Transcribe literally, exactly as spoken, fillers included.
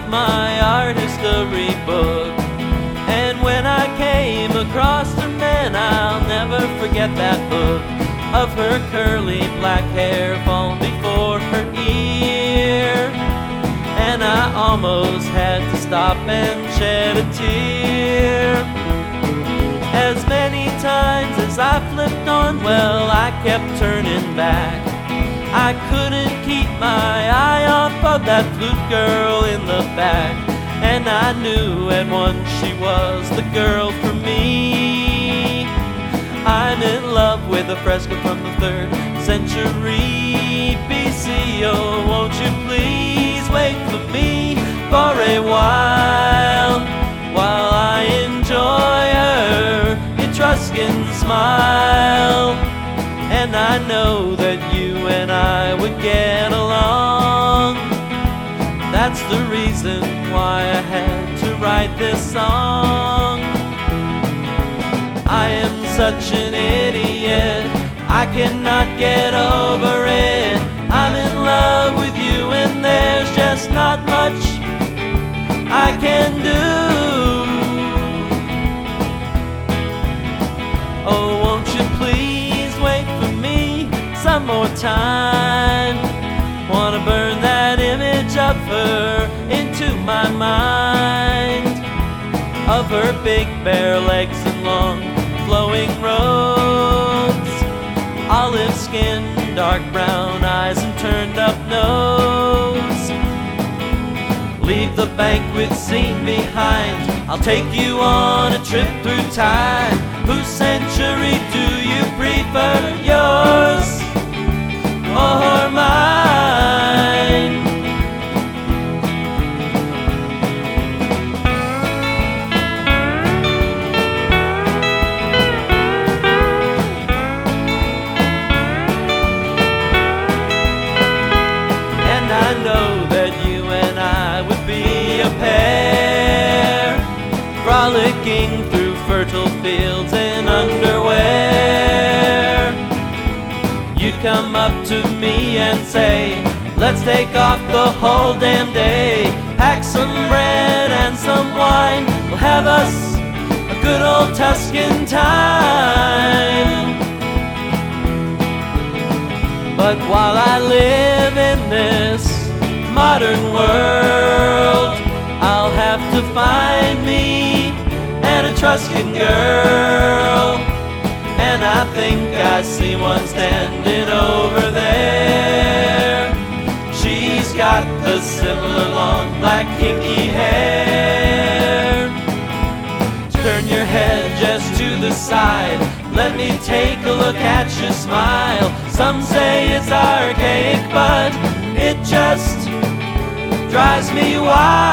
my art history book. And when I came across her, man, I'll never forget that look of her curly black hair falling before her ear. And I almost had to stop and shed a tear. As many times as I flipped on, well, I kept turning back. I couldn't keep my eye off of that flute girl in the back. And I knew at once she was the girl for me. I'm in love with a fresco from the third century B C. Oh, won't you please wait for me for a while, while I enjoy her Etruscan smile. And I know that you and I would get along. That's the reason why I had to write this song. I am such an idiot, I cannot get over it. I'm in love with you and there's just not much I can do. Oh, won't you please wait for me some more time? Wanna burn that image of her into my mind, of her big bare legs and long flowing robes, olive skin, dark brown eyes and turned up nose. Leave the banquet scene behind, I'll take you on a trip through time. Whose century do you prefer, yours or mine? And I know that you and I would be a pair, frolicking through fertile fields in underwear. You'd come up to me and say, let's take off the whole damn day. Pack some bread and some wine, we'll have us a good old Tuscan time. But while I live in this modern world, I'll have to find me an Etruscan girl. And I think I see one standing over there. She's got the similar long black kinky hair. Turn your head just to the side, let me take a look at your smile. Some say it's archaic, but it just drives me wild.